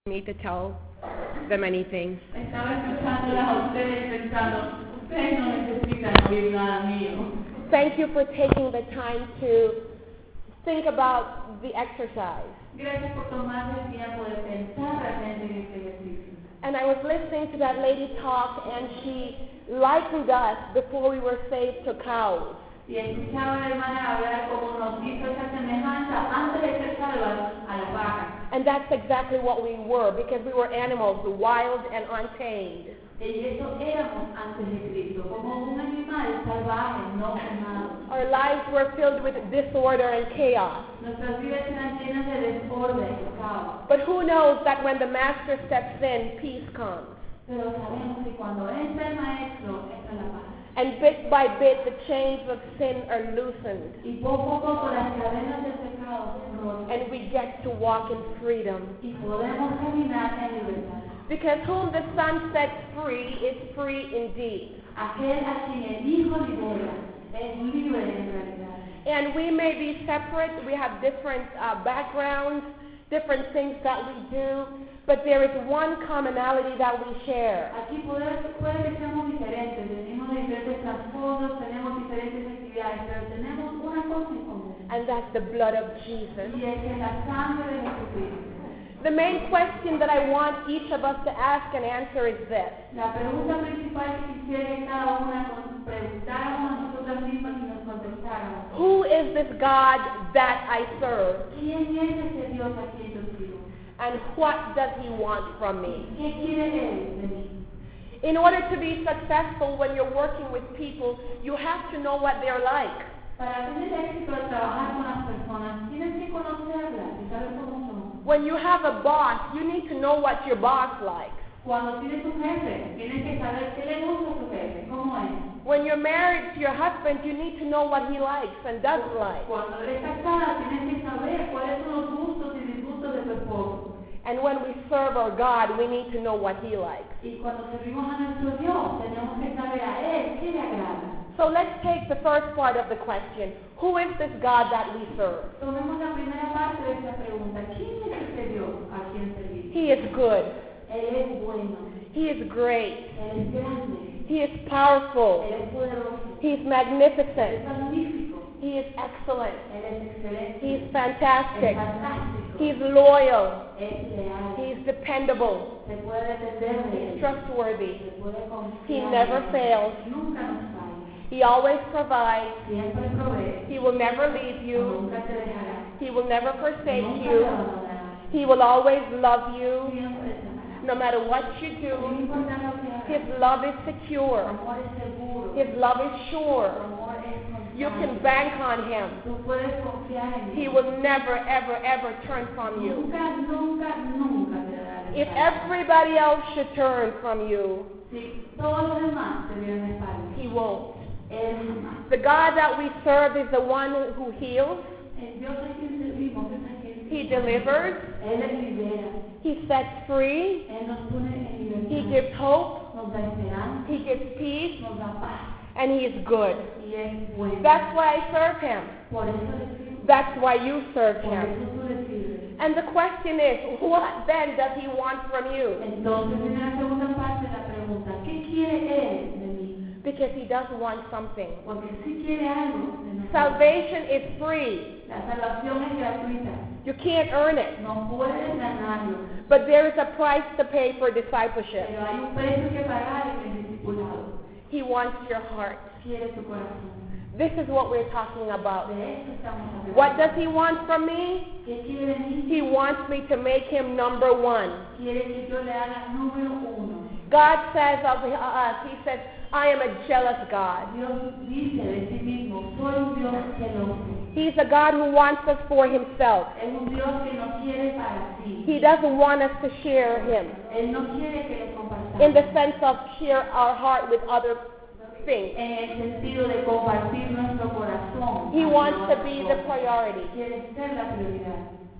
Me to tell them anything. Estaba escuchándolas a ustedes pensando, ustedes no necesitan oír nada mío. Thank you for taking the time to think about the exercise. Gracias por tomar el tiempo de pensar realmente en este ejercicio. And I was listening to that lady talk, and she likened us before we were saved to cows. Y escuchaba a la hermana hablar como nos hizo esa semejanza antes de ser salvas a las vacas. And that's exactly what we were, because we were animals, wild and untamed. Y eso éramos antes de Cristo, como un animal salvaje, no amado. Our lives were filled with disorder and chaos. Nuestras vidas eran llenas de desorden y caos. But who knows that when the Master steps in, peace comes. Pero sabemos que cuando entra el Maestro, entra la paz. And bit by bit, the chains of sin are loosened. Y poco a poco las cadenas del pecado se rotan. And we get to walk in freedom. Y podemos caminar en libertad. Because whom the Son sets free is free indeed. Aquel a quien el Hijo libera es libre en realidad. And we may be separate, we have different backgrounds, different things that we do, but there is one commonality that we share. Aquí puede que seamos diferentes, venimos de diferentes trasfondos, tenemos diferentes actividades, pero tenemos una cosa en común. And that's the blood of Jesus. Y es que la sangre de Jesucristo. The main question that I want each of us to ask and answer is this. La pregunta principal que quisiera que cada una preguntáramos a nosotras mismas y nos contestáramos. Who is this God that I serve? ¿Quién es ese Dios a quien yo sirvo? And what does he want from me? ¿Qué quiere Él de mí? In order to be successful when you're working with people, you have to know what they're like. Para tener éxito al trabajar con las personas, tienes que conocerlas y saber cómo son. When you have a boss, you need to know what your boss likes. Cuando tienes un jefe, tienes que saber qué le gusta a tu jefe, cómo es. When you're married to your husband, you need to know what he likes and doesn't like. Cuando eres casada, tienes que saber cuáles son los gustos y disgustos de tu esposo. And when we serve our God, we need to know what he likes. Y cuando servimos a nuestro Dios, tenemos que saber a Él qué le agrada. So let's take the first part of the question. Who is this God that we serve? Tomemos la primera parte de esta pregunta. ¿Quién es este Dios a quien servimos? He is good. Él es bueno. He is great. Él es grande. He is powerful. Él es poderoso. He is Él es magnificent. magnífico. He is excellent. Él es excelente. He is Es fantastic. fantástico. He is loyal. Es leal. He is dependable. Se puede depender de He is Él. trustworthy. Se puede confiar. He en never Él. fails. Nunca nos falla. He always provides. Siempre provee. He will never leave you. Nunca te dejará. He will never forsake Nunca te you. abandonará. He will always love you, Siempre te amará. no matter what you No do. importa lo que hagas. His love is Su secure. amor es seguro. His love is Su sure. amor es constante. You can bank on him. Tú puedes confiar en He Él. will never, ever, ever turn from you. Nunca, nunca, nunca te dará la If espalda. everybody else should turn from you, Si todos los demás te dieran la espalda, he won't. Él jamás. The God that we serve is the one who heals. El Dios a quien servimos es aquel He que delivers. Él les libera. He sets free. Él nos pone en libertad. He gives hope. Nos da esperanza. He gives peace. Nos da paz. And he is good. Y es bueno. That's why I serve him. Por eso le sirvo. That's why you serve Por him. eso tú le sirves. And the question is, what then does he want from you? Entonces viene la segunda parte de la pregunta. ¿Qué quiere Él de mí? Because he does want something. Porque sí quiere algo de nosotros. Salvation is free. La salvación es gratuita. You can't earn it. No puedes ganarlo. But there is a price to pay for discipleship. Pero hay un precio que pagar en el discipulado. He wants your heart. Quiere tu corazón. This is what we're talking about. De eso estamos hablando. What does he want from me? ¿Qué quiere de mí? He wants me to make him number one. Quiere que yo le haga número uno. God says of us, he says, I am a jealous God. Dios dice de sí mismo, soy un Dios celoso. He's a God who wants us for himself. Es un Dios que nos quiere para sí. He doesn't want us to share him Él no quiere que le compartamos. in the sense of share our heart with other things. En el sentido de compartir nuestro corazón. He hacia wants to otras be the cosas. priority. Quiere ser la prioridad.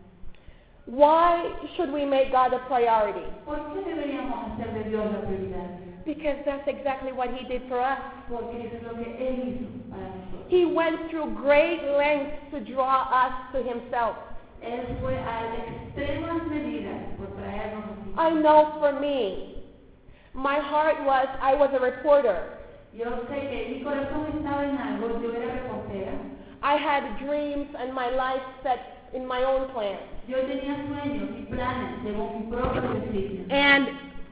Why should we make God a priority? ¿Por qué deberíamos hacer de Dios la prioridad? Because that's exactly what he did for us. Porque eso es lo que Él hizo para nosotros. He went through great lengths to draw us to himself. Él fue a extremas medidas por traernos I know for me, my heart was, I was a reporter. Yo sé que mi corazón estaba en algo, yo era reportera. I had dreams and my life set in my own plans. Yo tenía sueños y planes según mi propio designio. And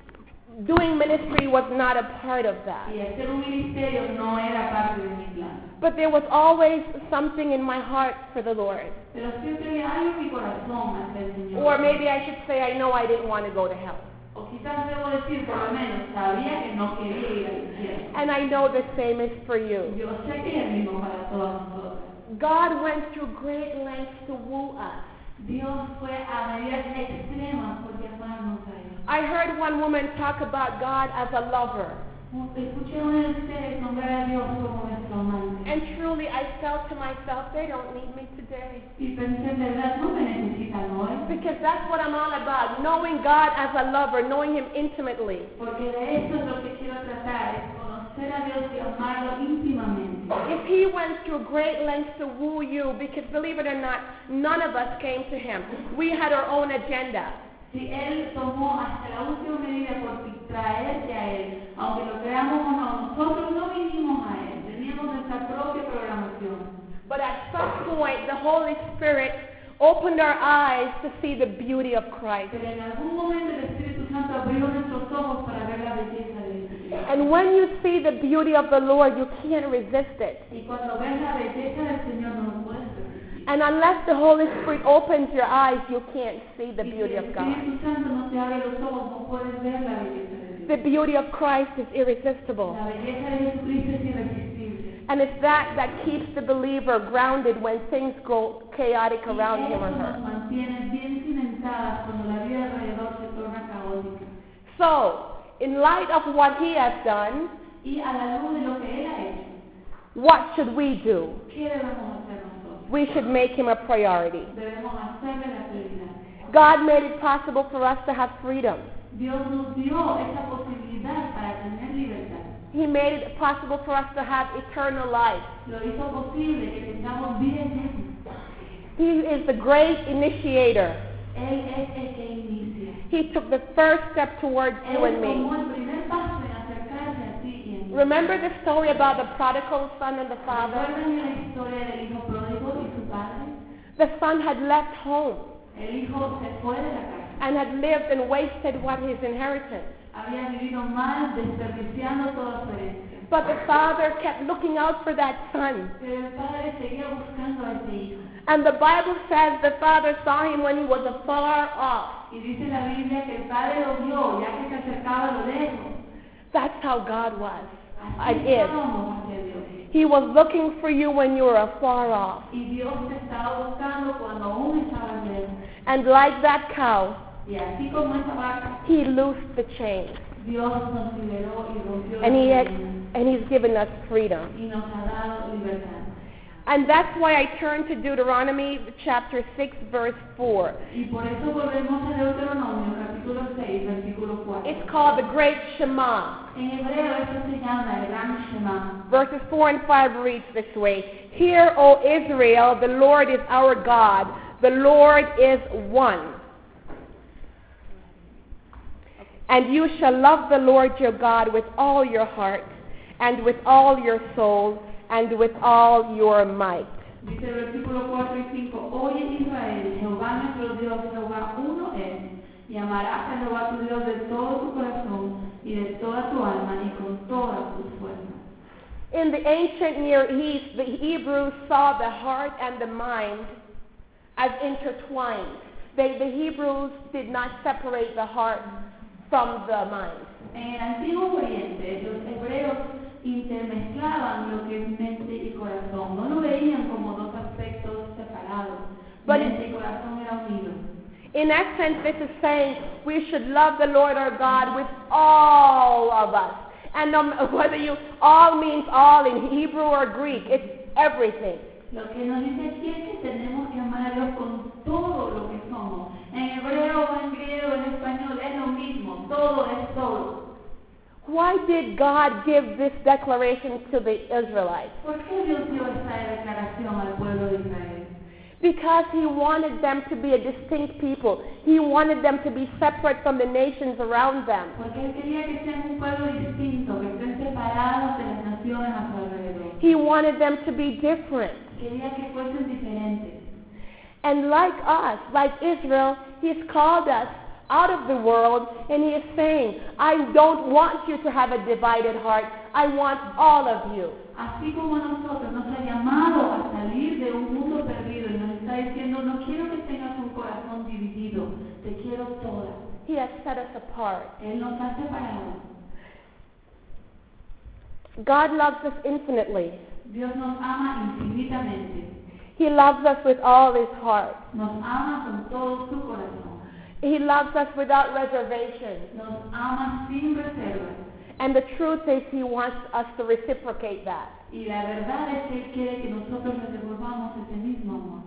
doing ministry was not a part of that. Y hacer un ministerio no era parte de mi plan. But there was always something in my heart for the Lord. Pero siempre había algo en mi corazón hacia el Señor. Or maybe I should say I know I didn't want to go to hell. O quizás debo decir, por lo menos, sabía que no quería ir al infierno. And I know the same is for you. Yo sé que es el mismo para todas nosotras. God went through great lengths to woo us. Dios fue a medidas extremas por llamarnos a Él. I heard one woman talk about God as a lover. Escuché a una de ustedes nombrar a Dios como nuestro amante. And truly I felt to myself, they don't need me today. Y pensé, en verdad, no me necesitan hoy. Because that's what I'm all about, knowing God as a lover, knowing Him intimately. Porque de eso es lo que quiero tratar, es conocer a Dios y amarlo íntimamente. If He went through great lengths to woo you, because believe it or not, none of us came to Him. We had our own agenda. Si Él tomó hasta la última medida por traerte a Él, aunque lo creamos o no, nosotros no vinimos a Él, teníamos nuestra propia programación. But at some point, the Holy Spirit opened our eyes to see the beauty of Christ. Pero en algún momento el Espíritu Santo abrió nuestros ojos para ver la belleza de Él. And when you see the beauty of the Lord, you can't resist it. Y cuando ves la belleza del Señor no lo puedes resistir. And unless the Holy Spirit opens your eyes, you can't see the beauty of God. Si el Espíritu Santo no te abre los ojos, no puedes ver la belleza de Dios. The beauty of Christ is irresistible. La belleza de Jesucristo es irresistible. And it's that keeps the believer grounded when things go chaotic around him or Eso nos her. mantiene bien cimentadas cuando la vida alrededor se torna caótica. So, in light of what He has done, Y a la luz de lo que Él ha hecho, what should we do? ¿qué debemos hacer nosotros? We should make Him a priority. Debemos hacerle la prioridad. God made it possible for us to have freedom. Dios nos dio esa posibilidad para tener libertad. He made it possible for us to have eternal life. Lo hizo posible que tengamos vida eterna. He is the great initiator. Él es el que inicia. He took the first step towards you Él and me. tomó el primer paso en acercarse a ti y a mí. Remember the story about the prodigal son and the father? ¿Recuerdan la historia del hijo pródigo y su padre? The son had left home El hijo se fue de la casa. and had lived and wasted what his inheritance. Había vivido mal, desperdiciando toda su herencia. But the father kept looking out for that son. Pero el padre seguía buscando a ese hijo. And the Bible says the father saw him when he was afar off. Y dice la Biblia que el padre lo vio, ya que se acercaba a lo lejos. That's how God was Así and is. estábamos hacia Dios. He was looking for you when you were afar off. Y Dios te estaba buscando cuando aún estabas lejos. And like that cow, Y así como esa vaca, He loosed the chains. Dios nos liberó y rompió And las cadenas. He's given us freedom. Y nos ha dado libertad. And that's why I turn to Deuteronomy chapter 6, verse 4. Y por eso volvemos a Deuteronomio, capítulo 6, versículo 4. It's called the Great Shema. En hebreo esto se llama el Gran Shema. Verses 4 and 5 reads this way. Hear, O Israel, the Lord is our God. The Lord is one. And you shall love the Lord your God with all your heart, and with all your soul, and with all your might. Dice el versículo 4 y 5, Oye Israel, Jehová nuestro Dios, Jehová uno es, y amarás a Jehová tu Dios de todo tu corazón, y de toda tu alma, y con todas tus fuerzas. In the ancient Near East, the Hebrews saw the heart and the mind as intertwined. The Hebrews did not separate the heart from the mind. En el Antiguo Oriente, los hebreos intermezclaban lo que es mente y corazón. No lo veían como dos aspectos separados. Mente y corazón eran unidos. In essence, this is saying we should love the Lord our God with all of us. And whether all means all in Hebrew or Greek, it's everything. Lo que nos dice aquí es que tenemos que amar a Dios con todo lo que somos. En hebreo, en griego, en español, es lo mismo. Todo es todo. Why did God give this declaration to the Israelites? ¿Por qué Dios dio esta declaración al pueblo de Israel? Because he wanted them to be a distinct people. He wanted them to be separate from the nations around them. Porque Él quería que sean un pueblo distinto, que estén separados de las naciones a su alrededor. He wanted them to be different. Quería que fuesen diferentes. And like us, like Israel, he's called us out of the world, and he is saying, I don't want you to have a divided heart. I want all of you. Así como nosotros nos ha llamado a salir de un mundo perdido y nos está diciendo, no quiero que tengas un corazón dividido, te quiero toda. He has set us apart. Él nos ha separado. God loves us infinitely. Dios nos ama infinitamente. He loves us with all his heart. Nos ama con todo su corazón. He loves us without reservation. Nos ama sin reservas. And the truth is he wants us to reciprocate that. Y la verdad es que Él quiere que nosotros le devolvamos ese mismo amor.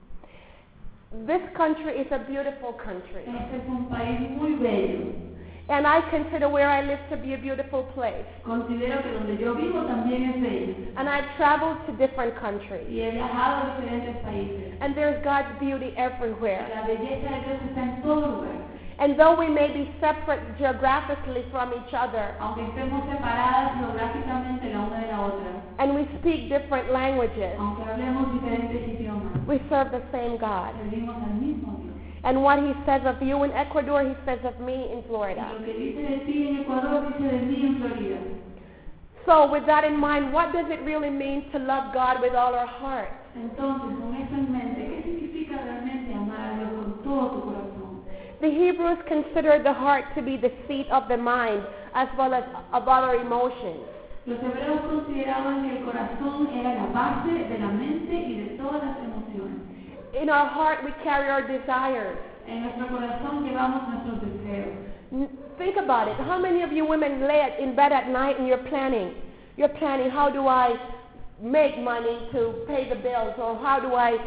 This country is a beautiful country. Este es un país muy bello. And I consider where I live to be a beautiful place. Considero que donde yo vivo también es bello. And I've traveled to different countries. Y he viajado a diferentes países. And there's God's beauty everywhere. La belleza de Dios está en todo lugar. And though we may be separate geographically from each other, Aunque estemos separadas geográficamente la una de la otra, and we speak different languages, aunque hablemos diferentes idiomas, we serve the same God. servimos al mismo Dios. And what he says of you in Ecuador, he says of me in Y Florida. lo que dice de ti en Ecuador dice de mí en Florida. So with that in mind, what does it really mean to love God with all our heart? Entonces, con eso en mente, ¿qué significa realmente amar a Dios con todo tu corazón? The Hebrews considered the heart to be the seat of the mind as well as of other emotions. Los hebreos consideraban que el corazón era la base de la mente y de todas las emociones. In our heart, we carry our desires. En nuestro corazón llevamos nuestros deseos. Think about it. How many of you women lay in bed at night and you're planning? You're planning, how do I make money to pay the bills, or how do I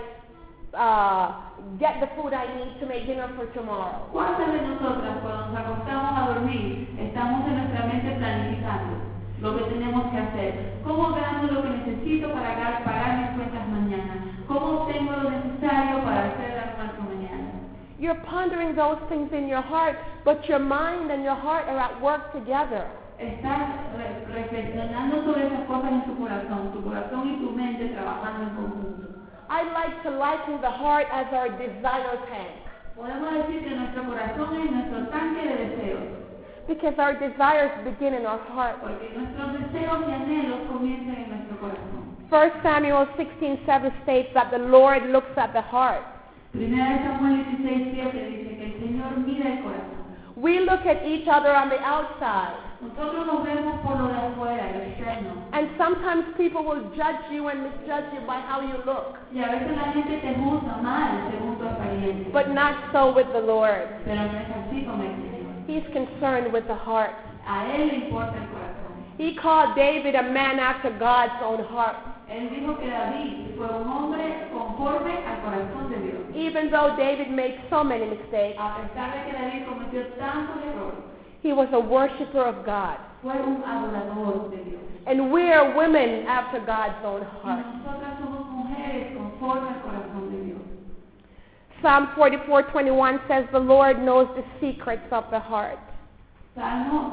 get the food I need to make dinner for tomorrow? ¿Cuántas de nosotras cuando nos acostamos a dormir estamos en nuestra mente planificando lo que tenemos que hacer? ¿Cómo gano lo que necesito para pagar mis cuentas mañana? ¿Cómo obtengo lo necesario para hacer el almuerzo mañana? You're pondering those things in your heart, but your mind and your heart are at work together. Estás reflexionando sobre esas cosas en tu corazón y tu mente trabajando en conjunto. I like to liken the heart as our desire tank, Podemos decir que nuestro corazón es nuestro tanque de deseos, because our desires begin in our heart. porque nuestros deseos y anhelos comienzan en nuestro corazón. 1 Samuel 16:7 states that the Lord looks at the heart. Primera de Samuel 16:7 dice que el Señor mira el corazón. We look at each other on the outside, Nosotros nos vemos por lo de afuera, lo externo. and sometimes people will judge you and misjudge you by how you look, Y a veces la gente te juzga mal según tu apariencia. but not so with the Lord. Pero no es así con el Señor. He's concerned with the heart. A Él le importa el corazón. He called David a man after God's own heart, Él dijo que David fue un hombre conforme al corazón de Dios. even though David made so many mistakes. A pesar de que David cometió tantos errores, He was a worshiper of God. fue un adorador de Dios. And we're women after God's own Y heart. nosotras somos mujeres conforme al corazón de Dios. Psalm 44:21 says the Lord knows the secrets of the heart. Salmo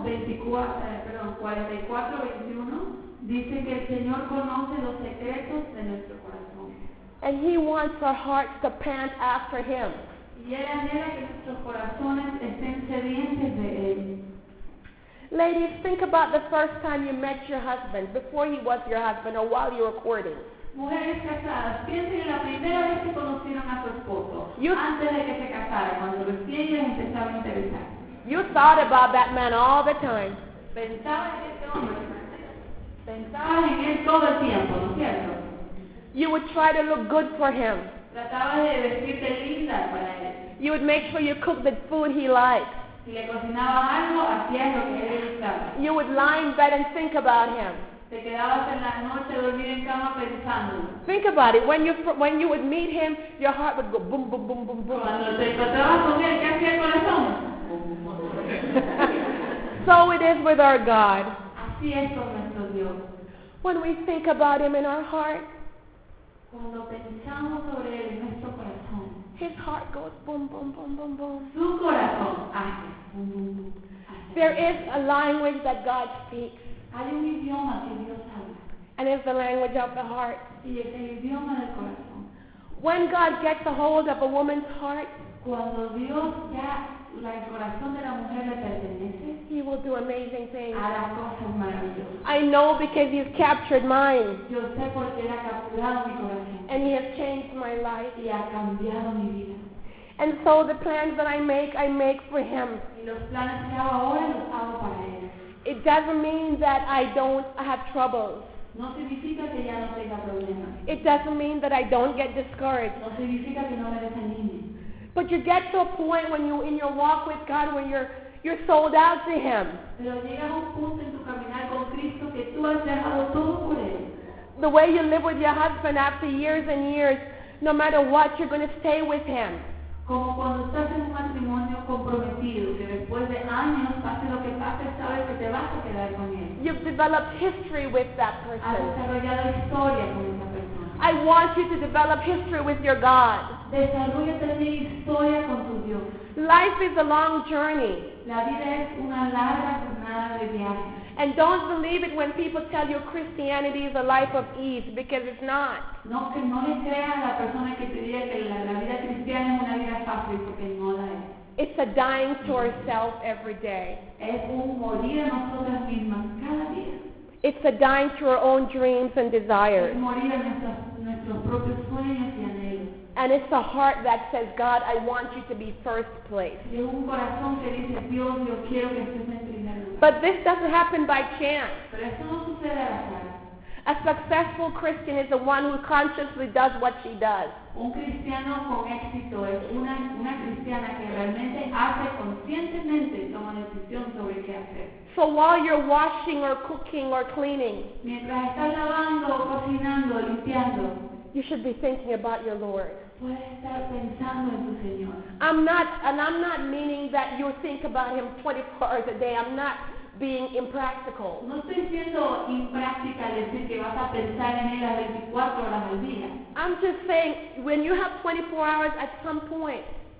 44:21 dice que el Señor conoce los secretos de nuestro corazón. And he wants our hearts to pant after him. Y Él anhela que nuestros corazones estén sedientes de Él. Ladies, think about the first time you met your husband, before he was your husband or while you were courting. Mujeres casadas, piensen en la primera vez que conocieron a su esposo, antes de que se casara, cuando recién les empezaba a interesar. You thought about that man all the time. Pensaban en este hombre, pensaban en él todo el tiempo, ¿no es cierto? You would try to look good for him. Tratabas de vestirte linda para él. You would make sure you cooked the food he liked. Si le cocinabas algo, hacías lo que a él le gustaba. You would lie in bed and think about him. Te quedabas en la noche a dormir en cama pensando. Think about it. When you would meet him, your heart would go boom, boom, boom, boom, boom. Cuando te encontrabas con él, ¿qué hacía el corazón? So it is with our God. Así es con nuestro Dios. When we think about him in our heart, Cuando pensamos sobre él en nuestro His heart goes boom, boom, boom, boom, boom. Su corazón hace bum, bum, bum, hace. There is a language that God speaks, Hay un idioma que Dios habla and it's the language of the heart. y es el idioma del corazón. When God gets a hold of a woman's heart, Cuando Dios ya el corazón de la mujer le pertenece, He will do amazing things. hará cosas maravillosas. I know because He's captured mine, Yo sé porque Él ha capturado mi corazón and He has changed my life. y ha cambiado mi vida. And so the plans that I make for Him. Y los planes que hago ahora los hago para Él. It doesn't mean that I don't have troubles. No significa que ya no tenga problemas. It doesn't mean that I don't get discouraged. No significa que no me desanime. But you get to a point when you, in your walk with God, when you're sold out to Him. Pero llegas a un punto en tu caminar con Cristo que tú has dejado todo por Él. The way you live with your husband after years and years, no matter what, you're going to stay with Him. Como cuando estás en un matrimonio comprometido, que después de años, pase lo que pase, sabes que te vas a quedar con Él. You've developed history with that Has person. desarrollado historia con esa persona. I want you to develop history with your God. Desarrolla también historia con tu Dios. Life is a long journey. La vida es una larga jornada de viaje. And don't believe it when people tell you Christianity is a life of ease, because it's not. No, que no le creas a la persona que te diga que la vida cristiana es una vida fácil, porque no la es. It's a dying to ourselves every day. Es un morir a nosotras mismas cada día. It's a dying to our own dreams and Es desires. morir a nuestros propios sueños y anhelos. And it's a heart that says, God, I want you to be first place. Y es un corazón que dice, Dios, yo quiero que estés en primer lugar. But this doesn't happen by chance. Pero eso no sucede al azar. A successful Christian is the one who consciously does what she does. Un cristiano con éxito es una cristiana que realmente hace conscientemente, toma decisión sobre qué hacer. So while you're washing or cooking or cleaning, Mientras estás lavando, cocinando, limpiando, you should be thinking about your Lord. puedes estar pensando en tu Señor. I'm not meaning that you think about Him 24 hours a day. I'm not being impractical. No estoy siendo impráctica al decir que vas a pensar en Él las 24 horas al día. I'm just saying, when you have 24 hours, at some point,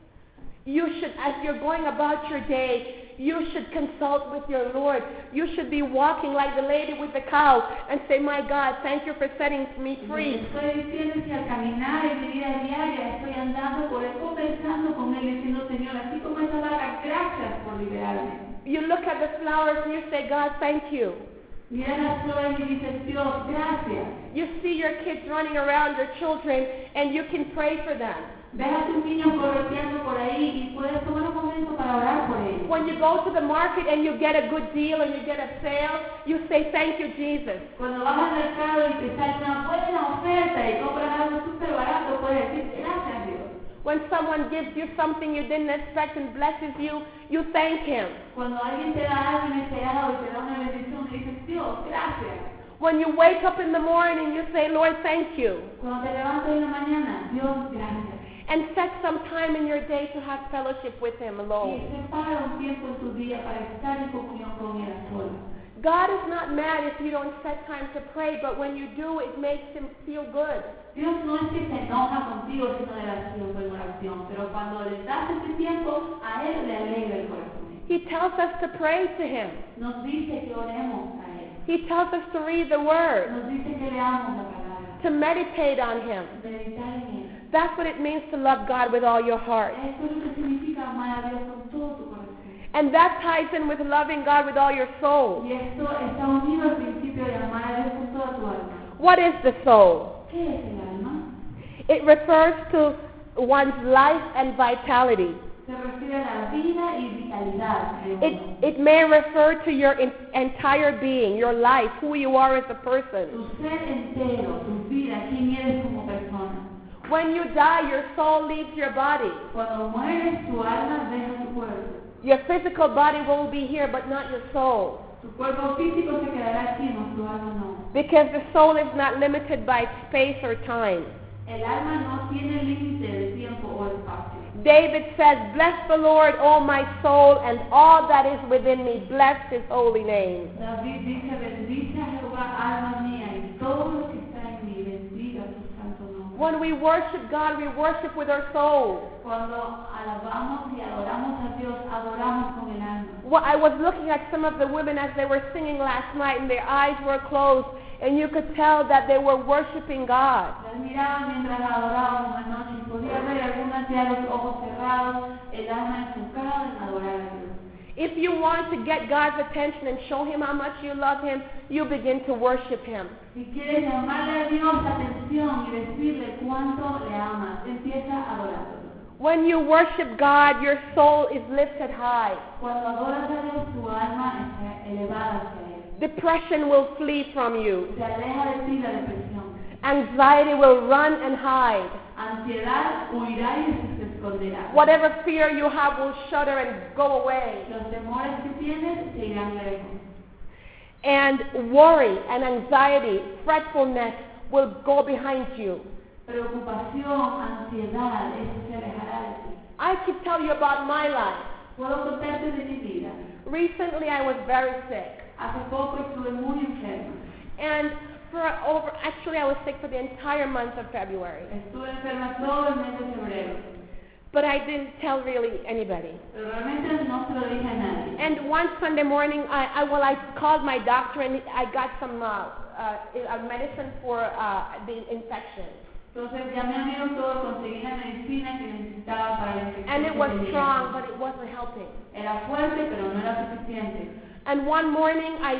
you should, as you're going about your day, you should consult with your Lord. You should be walking like the lady with the cow and say, my God, thank you for setting me free. Estoy diciendo que al caminar en mi vida diaria estoy andando por Él, conversando con Él, diciendo, Señor, así como esa vaca, gracias por liberarme. You look at the flowers and you say, God, thank you. Mira las flores y dices, Dios, gracias. You see your kids running around, your children, and you can pray for them. Ves a tus niños correteando por ahí y puedes tomar un momento para orar por ellos. When you go to the market and you get a good deal and you get a sale, you say, thank you, Jesus. Cuando vas al mercado y te sale una buena oferta y compras algo súper barato, puedes decir, gracias, Dios. When someone gives you something you didn't expect and blesses you, you thank Him. Cuando alguien te da algo inesperado y te da una bendición, y dices, Dios, gracias. When you wake up in the morning, you say, Lord, thank you. Cuando te levantas en la mañana, Dios, gracias. And set some time in your day to have fellowship with Him Y alone. separa un tiempo en tu día para estar en comunión con Él a solas. God is not mad if you don't set time to pray, but when you do, it makes Him feel good. Dios no es que se enoja contigo si no le das tiempo en oración, pero cuando le das ese tiempo, a Él le alegra el corazón. He tells us to pray to Him. Nos dice que oremos a Él. He tells us to read the Word, Nos dice que leamos la palabra, to meditate on Him. meditar en Él. That's what it means to love God with all your heart. Eso es lo que significa amar a Dios con todo tu corazón. And that ties in with loving God with all your soul. Y esto está unido al principio de amar a Dios con toda tu alma. What is the soul? ¿Qué es el alma? It refers to one's life and vitality. Se refiere a la vida y vitalidad de uno. It may refer to your entire being, your life, who you are as a person. Tu ser entero, tu vida, quién eres como persona. When you die, your soul leaves your body. Cuando mueres, tu alma deja tu cuerpo. Your physical body will be here, but not your soul. Tu cuerpo físico se quedará aquí, no, tu alma no. Because the soul is not limited by space or time. El alma no tiene límite de tiempo o espacio. David says, bless the Lord, O my soul, and all that is within me. Bless His holy name. David dice, bendice a Jehová, alma mía, y todo lo que está en mí, bendiga su santo nombre. When we worship God, we worship with our soul. Cuando alabamos y adoramos a Dios, adoramos con el alma. Well, I was looking at some of the women as they were singing last night, and their eyes were closed, and you could tell that they were worshiping God. Las miraba mientras la adorábamos anoche y podía ver algunas ya los ojos cerrados, el alma enfocada en adorar a Dios. If you want to get God's attention and show Him how much you love Him, you begin to worship Him. Si quieres llamarle a Dios la atención y decirle cuánto le amas, empieza adorándolo. When you worship God, your soul is lifted high. Cuando adoras a Dios, tu alma está elevada hacia Él. Depression will flee from you. Se aleja de ti la depresión. Anxiety will run and hide. Ansiedad huirá y se esconderá. Whatever fear you have will shudder and go away. Los temores que tienes se irán lejos. And worry and anxiety, fretfulness will go behind you. Preocupación, ansiedad, eso se alejará de ti. I could tell you about my life. Puedo contarte de mi vida. Recently I was very sick. Hace poco estuve muy enferma. And actually I was sick for the entire month of February. Estuve enferma todo el mes de febrero. But I didn't tell really anybody. Pero realmente no se lo dije a nadie. And one Sunday morning, I called my doctor and I got some medicine for the infection. Entonces llamé a mi doctor, conseguí la medicina que necesitaba para la infección. And it was strong, but it wasn't helping. Era fuerte, pero no era suficiente. And one morning, as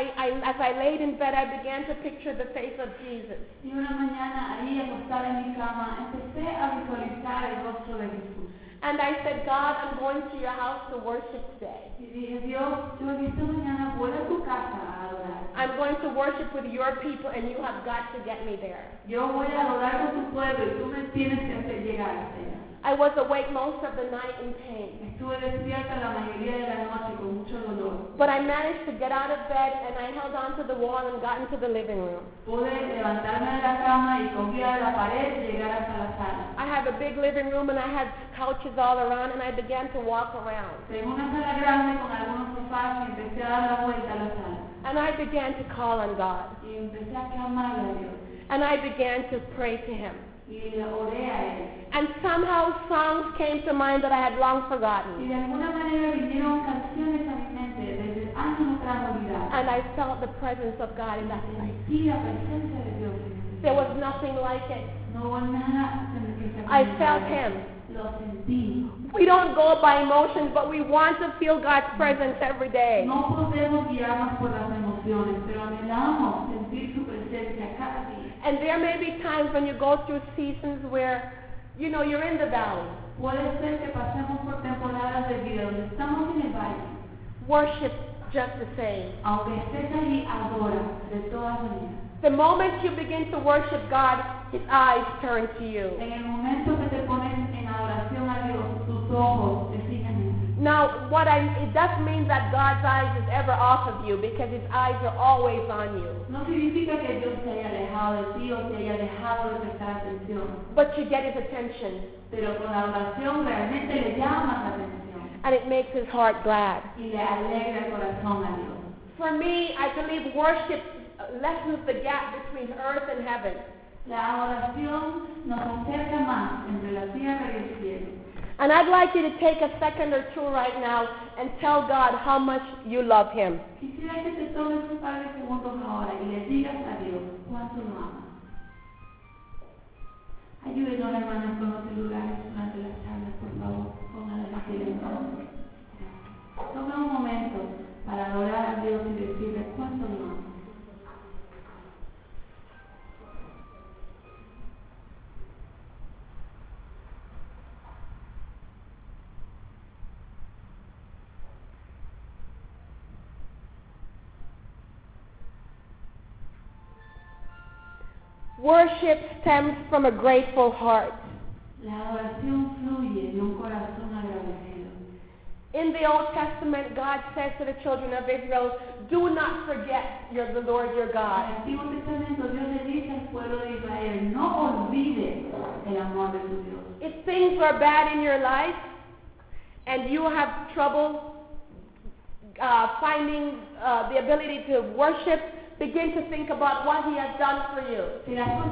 I laid in bed, I began to picture the face of Jesus. Y una mañana, ahí acostada en mi cama, empecé a visualizar el rostro de Jesús. And I said, God, I'm going to your house to worship today. Y dije, Dios, yo esta mañana voy a tu casa a adorar. I'm going to worship with your people, and you have got to get me there. Yo voy a adorar con tu pueblo y tú me tienes que hacer llegar hasta allá. I was awake most of the night in pain. Estuve despierta la mayoría de la noche con mucho dolor. But I managed to get out of bed, and I held onto the wall and got into the living room. Pude levantarme de la cama y cogía de la pared y llegar hasta la sala. I have a big living room, and I had couches all around, and I began to walk around. Tengo una sala grande con algunos sofás y empecé a dar la vuelta a la sala. And I began to call on God. Y empecé a clamarle a Dios. And I began to pray to Him. Y le oré a Él. And somehow songs came to mind that I had long Y forgotten. de alguna manera vinieron canciones a mi mente desde años atrás olvidadas. And I felt the presence of God in that place. Sentí la presencia de Dios en ese There was lugar. nothing like it. No hubo nada que se I asemejara. felt Him. Lo sentí. We don't go by emotions, but we want to feel God's presence every day. No podemos guiarnos por las emociones, pero anhelamos sentir su presencia cada día. And there may be times when you go through seasons where, you're in the valley. Puede ser que pasemos por temporadas de vida donde estamos en el valle. Worship just the same. Aunque estés allí, adora de todas maneras. The moment you begin to worship God, His eyes turn to you. En el momento que te pones en adoración a Dios, tus ojos se fijan en ti. Now, it doesn't mean that God's eyes is ever off of you, because His eyes are always on you. No significa que Dios te haya alejado de ti o te haya dejado de prestar atención. But you get His attention, Pero con la oración realmente le llamas la atención and it makes His heart glad. y le alegra el corazón a Dios. For me, I believe worship lessens the gap between earth and heaven. La adoración nos acerca más entre la tierra y el cielo. And I'd like you to take a second or two right now and tell God how much you love Him. Quisiera que te tomes un par de segundos ahora y le digas a Dios cuánto lo amas. Ayúdenos, hermanas, con los celulares durante las charlas, por favor. Pónganlas en silencio. Toma un momento para adorar a Dios y decirle cuánto lo amas. Worship stems from a grateful heart. La adoración fluye de un corazón agradecido. In the Old Testament, God says to the children of Israel, do not forget the Lord your En el God. Antiguo Testamento Dios le dice al pueblo de Israel, no olvides el amor de tu Dios. If things are bad in your life and you have trouble finding the ability to worship, begin to think about what He has done for you. Si las cosas andan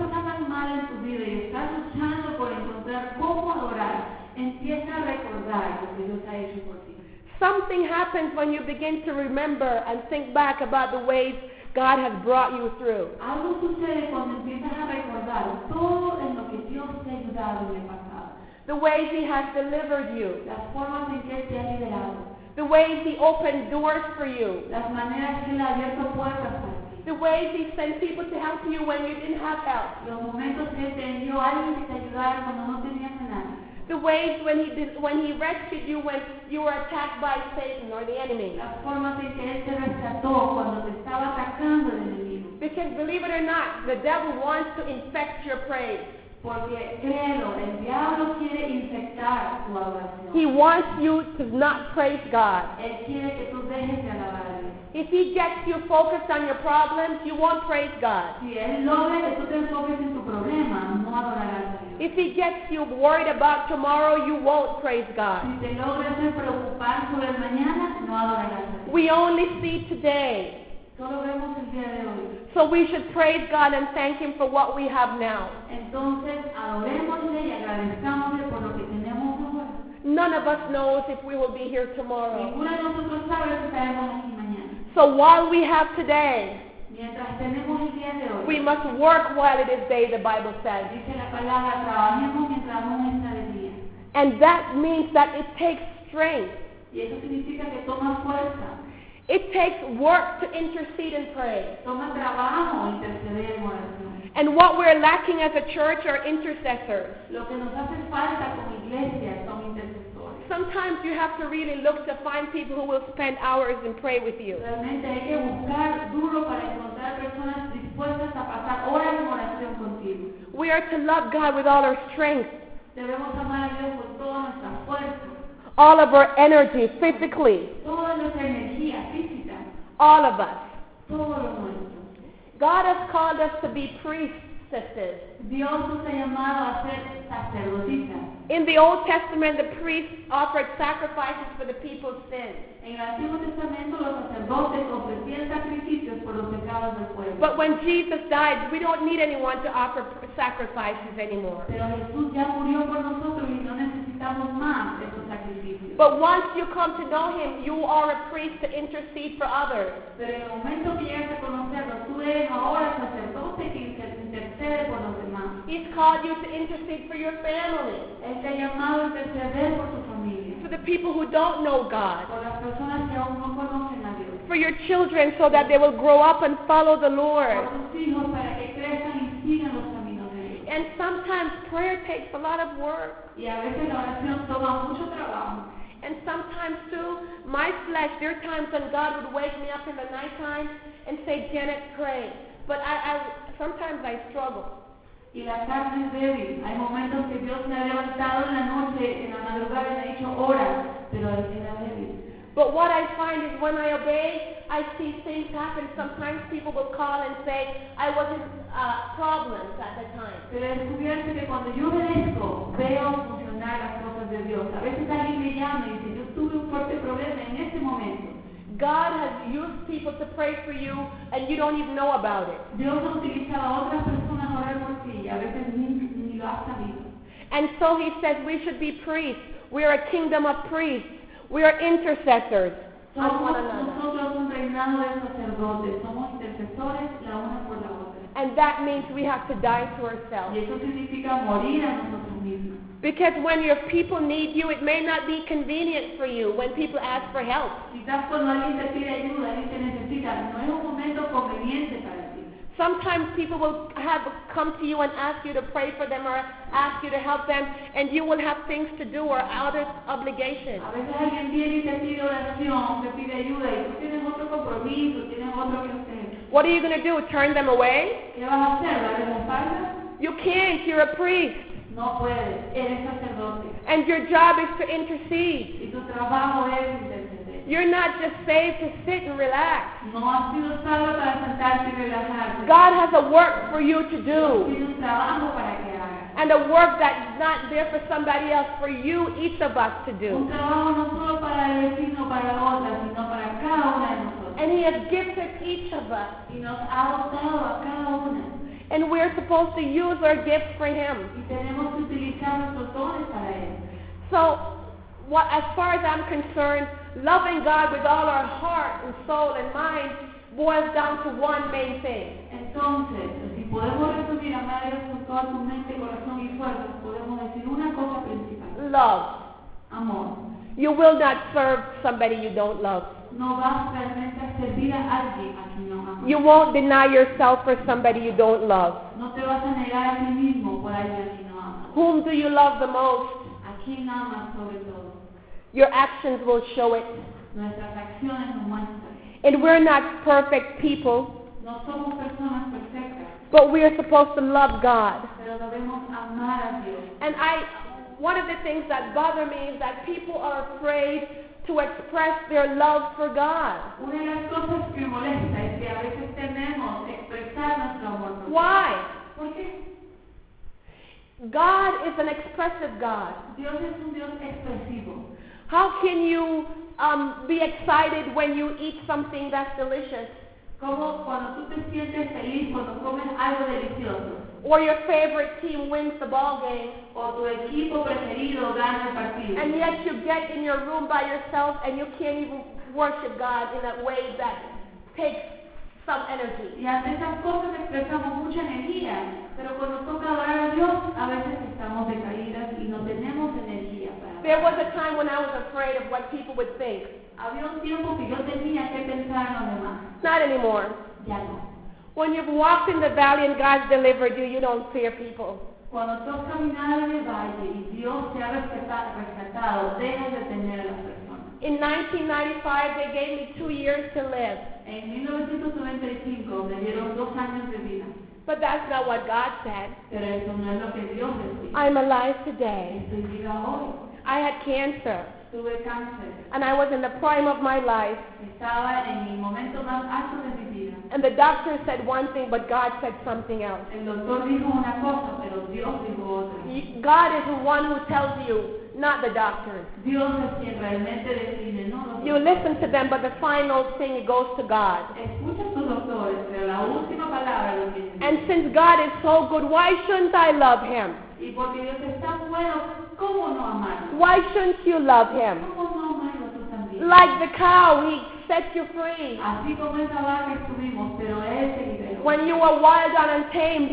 mal en tu vida y estás luchando por encontrar cómo adorar, empieza a recordar lo que Dios ha hecho por ti. Something happens when you begin to remember and think back about the ways God has brought you through. Algo sucede cuando empiezas a recordar todo en lo que Dios te ha ayudado en el pasado. The ways He has delivered you. Las formas en que Él te ha liberado. The ways He opened doors for you. Las maneras que Él ha abierto puertas para ti. The ways He sent people to help you when you didn't have help. Los momentos que Él te envió a alguien que te ayudara cuando no tenías a nadie. The ways when He rescued you when you were attacked by Satan or the enemy. Las formas en que Él te rescató cuando te estaba atacando el enemigo. Because believe it or not, the devil wants to infect your praise. Porque créelo, el diablo quiere infectar tu adoración. He wants you to not praise God. Él quiere que tú dejes de alabar a Dios. If he gets you focused on your problems, you won't praise God. Si Él logra que tú te enfoques en tu problema, no adorarás a Dios. If he gets you worried about tomorrow, you won't praise God. Si te logra hacer preocupar sobre el mañana, no adorarás a Dios. We only see today. Solo vemos el día de hoy. So we should praise God and thank Him for what we have now. Entonces, adorémosle y agradezcámosle por lo que tenemos ahora. None of us knows if we will be here tomorrow. Ninguno de nosotros sabe si estaremos aquí mañana. So while we have today, Mientras tenemos el día de hoy, we must work while it is day, the Bible says. dice la palabra, trabajemos mientras aún está de día. And that means that it takes strength. Y eso significa que toma fuerza, It takes work to intercede and pray. toma trabajo interceder en oración. And what we're lacking as a church are intercessors. Lo que nos hace falta como iglesia son intercesores. Sometimes you have to really look to find people who will spend hours and pray with you. Realmente hay que buscar duro para encontrar personas dispuestas a pasar horas en oración contigo. We are to love God with all our strength, Debemos amar a Dios con toda nuestra fuerza, all of our energy, physically, toda nuestra energía física, all of us. todo lo nuestro. God has called us to be priestesses. Dios nos ha llamado a ser sacerdotisas. In the Old Testament, the priests offered sacrifices for the people's sins. En el Antiguo Testamento los sacerdotes ofrecían sacrificios por los pecados del pueblo. But when Jesus died, we don't need anyone to offer sacrifices anymore. Pero Jesús ya murió por nosotros y no necesitamos más de esos sacrificios. But once you come to know Him, you are a priest to intercede for others. Pero en el momento que llegas a conocerlo, tú eres ahora sacerdote que intercede por los demás. He's called you to intercede for your family, Él te ha llamado a interceder por tu familia, for the people who don't know God, por las personas que aún no conocen a Dios, for your children so that they will grow up and follow the por Lord. tus hijos para que crezcan y sigan los caminos de Dios. And sometimes prayer takes a lot of work. Y a veces la oración toma mucho trabajo. And sometimes too, my flesh, there are times when God would wake me up in the nighttime and say, Janet, pray. But sometimes I struggle. Y la carne es débil. Hay momentos que Dios me ha levantado en la noche, en la madrugada, y me ha dicho, ora, pero él era débil. But what I find is when I obey, I see things happen. Sometimes people will call and say, I wasn't problems at the time. Pero he descubierto que cuando yo obedezco, veo funcionar las cosas de Dios. A veces alguien me llama y dice, yo tuve un fuerte problema en este momento. God has used people to pray for you and you don't even know about it. Dios ha utilizado a otras personas a orar por ti y a veces ni lo has sabido. And so He says we should be priests. We are a kingdom of priests. We are intercessors on one Somos another. nosotros un reinado de sacerdotes, somos intercesores la una por la otra. And that means we have to die to ourselves. Y eso significa morir a nosotros mismos. Because when your people need you, it may not be convenient for you when people ask for help. Quizás cuando alguien te pide ayuda, alguien te necesita, no es un momento conveniente para ti. Sometimes people will come to you and ask you to pray for them or ask you to help them, and you will have things to do or other obligations. A veces alguien viene y te pide oración, te pide ayuda y tú tienes otro compromiso, tienes otro que hacer. What are you going to do? Turn them away? ¿Qué vas a hacer? ¿Darle la espalda? You can't. You're a priest. No puedes, eres sacerdote. And your job is to intercede. Y tu trabajo es interceder. You're not just saved to sit and relax. No has sido salvo para sentarte y relajarte. God has a work for you to do. Tiene un trabajo para que hagas. And a work that's not there for somebody else, for you, each of us to Un do. trabajo no solo para el vecino, para la otra, sino para cada una de nosotros. And He has gifted each of us. Y nos ha dotado a cada una. And we're supposed to use our gifts for Him. Y tenemos que utilizar nuestros dones para Él. So, as far as I'm concerned, loving God with all our heart and soul and mind boils down to one main thing. Entonces, si podemos resumir amar a Dios con toda tu mente, corazón y fuerza, podemos decir una cosa principal. Love. Amor. You will not serve somebody you don't love. No vas realmente a servir a alguien a quien no amas. You won't deny yourself for somebody you don't love. No te vas a negar a ti mismo por alguien a quien no amas. Whom do you love the most? ¿A quién amas sobre todo? Your actions will show it. Nuestras acciones nos muestran. And we're not perfect people, No somos personas perfectas, but we are supposed to love God. pero debemos amar a Dios. And one of the things that bother me is that people are afraid to express their love for God. Una de las cosas que molesta es que a veces tememos expresar nuestro amor por Dios. Why? ¿Por qué? God is an expressive God. Dios es un Dios expresivo. How can you be excited when you eat something that's delicious? Como cuando tú te sientes feliz cuando comes algo delicioso, Or your favorite team wins the ball game, o tu equipo preferido gana el partido, and yet you get in your room by yourself and you can't even worship God in a way that takes some energy. y ante esas cosas expresamos mucha energía, pero cuando toca adorar a Dios, a veces estamos decaídas y no tenemos energía para There was adorar. a time when I was afraid of what people would think. Había un tiempo que yo tenía que pensar en los demás, Not anymore. ya no. When you've walked in the valley and God's delivered you, you don't fear people. Cuando tú has caminado en el valle y Dios te ha rescatado, dejas de temer a las personas. In 1995, they gave me 2 years to live. En 1995 me dieron 2 años de vida, But that's not what God said. pero eso no es lo que Dios decía. I'm alive today. Estoy viva hoy. I had cancer, Tuve cáncer. and I was in the prime of my life. Estaba en mi momento más alto de mi vida. And the doctor said one thing, but God said something else. El doctor dijo una cosa, pero Dios dijo otra. God is the one who tells you, not the doctor. Dios es quien realmente decide, no los You listen to them, but the final thing goes to God. Escucha a tus doctores, pero la última palabra lo tiene. And since God is so good, why shouldn't I love Him? Y porque Dios es tan bueno, ¿cómo no amarlo? Why shouldn't you love Him? ¿Cómo no amarlo tú también? Like the cow, He set you free. Así como esa vaca estuvimos, pero Él te liberó. When you were wild and untamed,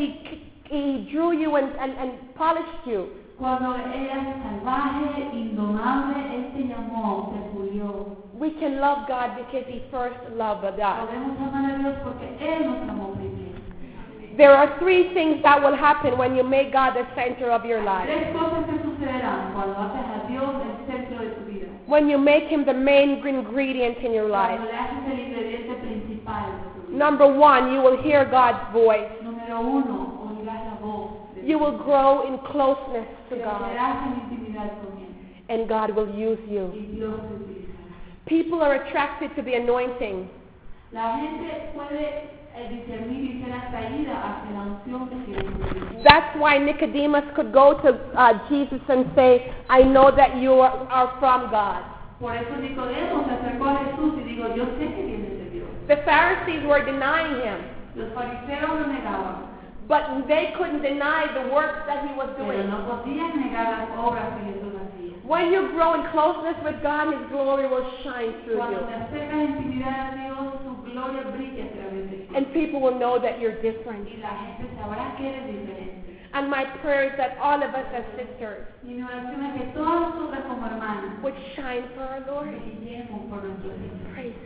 He drew you and polished you. Cuando eras salvaje, indomable, Él te llamó, te pulió. We can love God because He first loved us. Podemos amar a Dios porque Él nos amó primero. There are 3 things that will happen when you make God the center of your life. 3 cosas que sucederán cuando haces a Dios el centro de tu vida. When you make Him the main ingredient in your life. Cuando le haces el ingrediente principal de tu vida. Number 1, you will hear God's voice. Número 1, oirás la voz de You will grow in closeness to God, crecerás en intimidad con Él. and God will use you. Y Dios te utilizará. People are attracted to the anointing. La gente puede discernir y ser atraída hacia la unción que tiene en tu vida. That's why Nicodemus could go to Jesus and say, I know that you are from God. Por eso Nicodemo se acercó a Jesús y dijo, yo sé que vienes de Dios. The Pharisees were denying Him, Los fariseos lo negaban, but they couldn't deny the works that He was pero doing. no podían negar las obras que Jesús hacía. When you grow in closeness with God, His glory will shine through Cuando you. te acercas en intimidad a Dios, su gloria brilla a través de ti. And people will know that you're different. Y la gente sabrá que eres diferente. And my prayer is that all of us as sisters Y mi oración es que todas nosotras como hermanas would shine for our Lord. brillemos por nuestro Dios. Praise